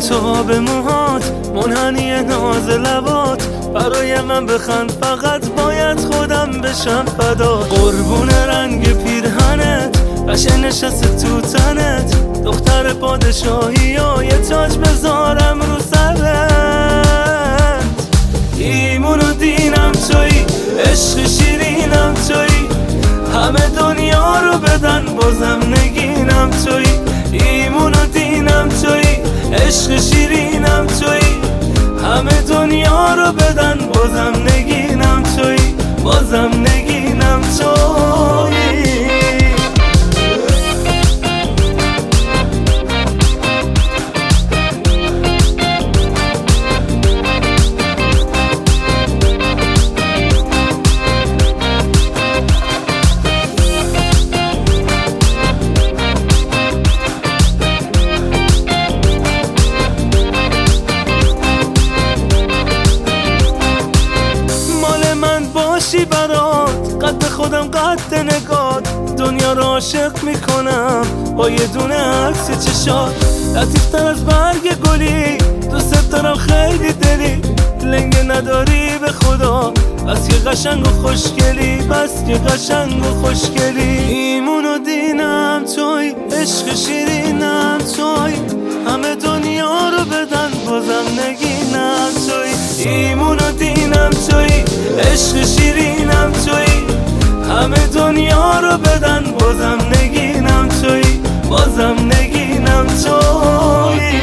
تا به موهات، منحنی ناز لبات، برای من بخند فقط باید خودم بشم فدا. قربون رنگ پیرهنت، قشنگ نشسته تو تنت، دختر پادشاهی یا یه تاج بذارم رو سرت. ایمون و دینم تویی، عشق شیرینم تویی، همه دنیا رو بدن بازم نگینم تویی. ایمون و دینم تویی، عشق شیرینم تویی، همه دنیا رو بدن بازم نگینم تویی، بازم نگینم تویی. باشی برات، قد خودم قد نگات، دنیا رو عاشق میکنم با یه دونه عکس چشات. لطیفتر از برگ گلی، دوست دارم خیلی دلی، لنگه نداری به خدا، بس که قشنگ و خوشگلی، بس که قشنگ و خوشگلی. ایمون و دینم توی، عشق شیرینم توی، همه دنیا رو بدن بازم نگینم توی. ایمون و دینم توی، عشق شیرینم توی، همه دنیا رو بدن بازم نگینم توی، بازم نگینم توی.